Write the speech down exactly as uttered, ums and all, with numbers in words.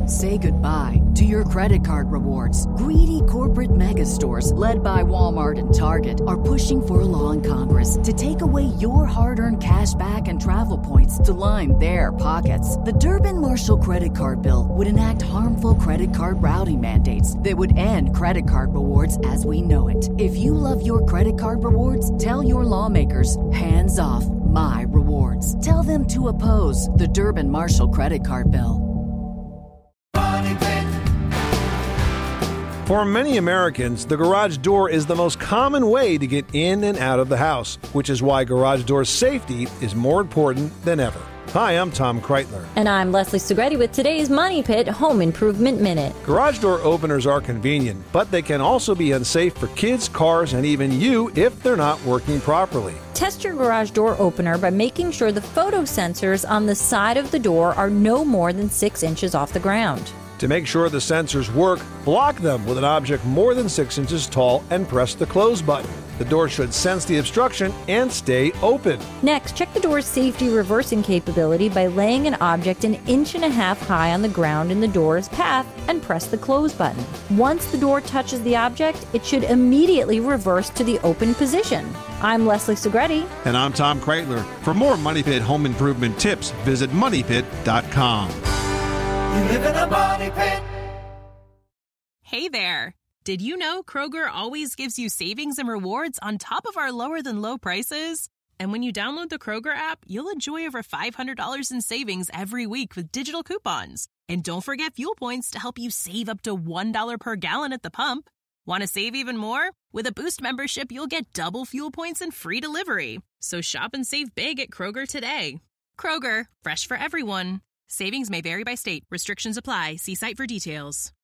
Say goodbye to your credit card rewards. Greedy corporate mega stores, led by Walmart and Target, are pushing for a law in Congress to take away your hard-earned cash back and travel points to line their pockets. The Durbin-Marshall credit card bill would enact harmful credit card routing mandates that would end credit card rewards as we know it. If you love your credit card rewards, tell your lawmakers, hands off my rewards. Tell them to oppose the Durbin-Marshall credit card bill. For many Americans, the garage door is the most common way to get in and out of the house, which is why garage door safety is more important than ever. Hi, I'm Tom Kreitler. And I'm Leslie Segretti with today's Money Pit Home Improvement Minute. Garage door openers are convenient, but they can also be unsafe for kids, cars, and even you if they're not working properly. Test your garage door opener by making sure the photo sensors on the side of the door are no more than six inches off the ground. To make sure the sensors work, block them with an object more than six inches tall and press the close button. The door should sense the obstruction and stay open. Next, check the door's safety reversing capability by laying an object an inch and a half high on the ground in the door's path and press the close button. Once the door touches the object, it should immediately reverse to the open position. I'm Leslie Segretti. And I'm Tom Kreitler. For more Money Pit home improvement tips, visit money pit dot com. You live in a money pit. Hey there. Did you know Kroger always gives you savings and rewards on top of our lower than low prices? And when you download the Kroger app, you'll enjoy over five hundred dollars in savings every week with digital coupons. And don't forget fuel points to help you save up to one dollar per gallon at the pump. Want to save even more? With a Boost membership, you'll get double fuel points and free delivery. So shop and save big at Kroger today. Kroger, fresh for everyone. Savings may vary by state. Restrictions apply. See site for details.